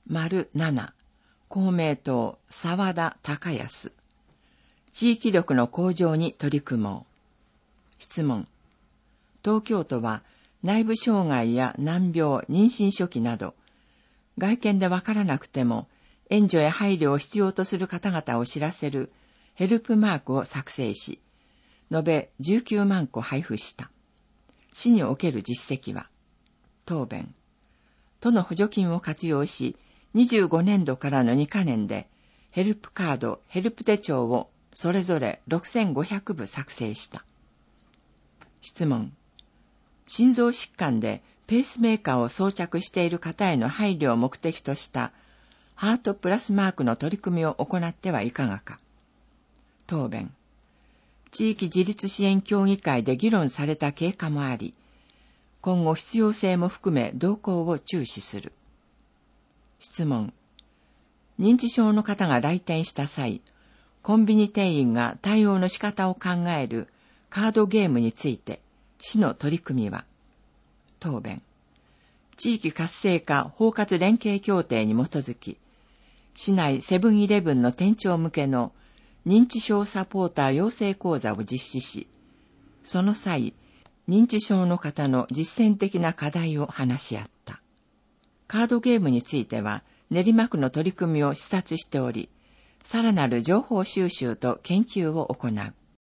7、公明党沢田孝康。地域力の向上に取り組もう。質問。東京都は内部障害や難病、妊娠初期など、外見でわからなくても援助や配慮を必要とする方々を知らせるヘルプマークを作成し、延べ19万個配布した。市における実績は。答弁。都の補助金を活用し、25年度からの2カ年で、ヘルプカード、ヘルプ手帳をそれぞれ6500部作成した。質問。心臓疾患でペースメーカーを装着している方への配慮を目的としたハートプラスマークの取り組みを行ってはいかがか。答弁。地域自立支援協議会で議論された経過もあり、今後必要性も含め動向を注視する。質問。認知症の方が来店した際、コンビニ店員が対応の仕方を考えるカードゲームについて、市の取り組みは。答弁。地域活性化包括連携協定に基づき、市内セブンイレブンの店長向けの認知症サポーター養成講座を実施し、その際、認知症の方の実践的な課題を話し合った。カードゲームについては、練馬区の取り組みを視察しており、さらなる情報収集と研究を行う。